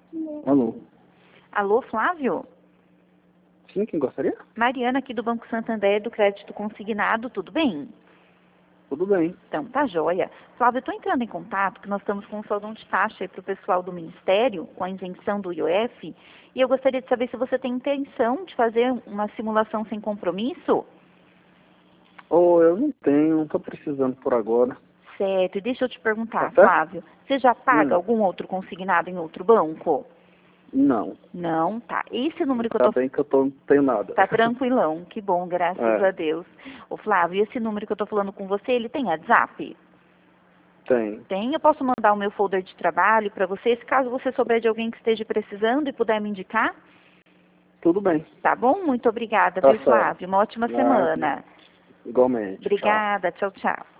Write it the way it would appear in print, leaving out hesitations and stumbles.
Alô? Alô, Flávio? Sim, quem gostaria? Mariana aqui do Banco Santander, do Crédito Consignado, tudo bem? Tudo bem. Então, tá joia. Flávio, eu estou entrando em contato, que nós estamos com um soldão de taxa para o pessoal do Ministério, com a isenção do IOF, e eu gostaria de saber se você tem intenção de fazer uma simulação sem compromisso. Oh, eu não tenho, não estou precisando por agora. Certo, e deixa eu te perguntar, Tá certo? Flávio, você já paga algum outro consignado em outro banco? Não. Não, tá. Esse número que eu Tá tô... bem que eu não tenho nada. Tá tranquilão, que bom, graças É. a Deus. Ô Flávio, esse número que eu tô falando com você, ele tem WhatsApp? Tem. Tem, eu posso mandar o meu folder de trabalho para você, se caso você souber de alguém que esteja precisando e puder me indicar? Tudo bem. Tá bom? Muito obrigada, Tá viu, certo. Flávio? Uma ótima Ah, semana. igualmente. Tchau. Obrigada, tchau, tchau.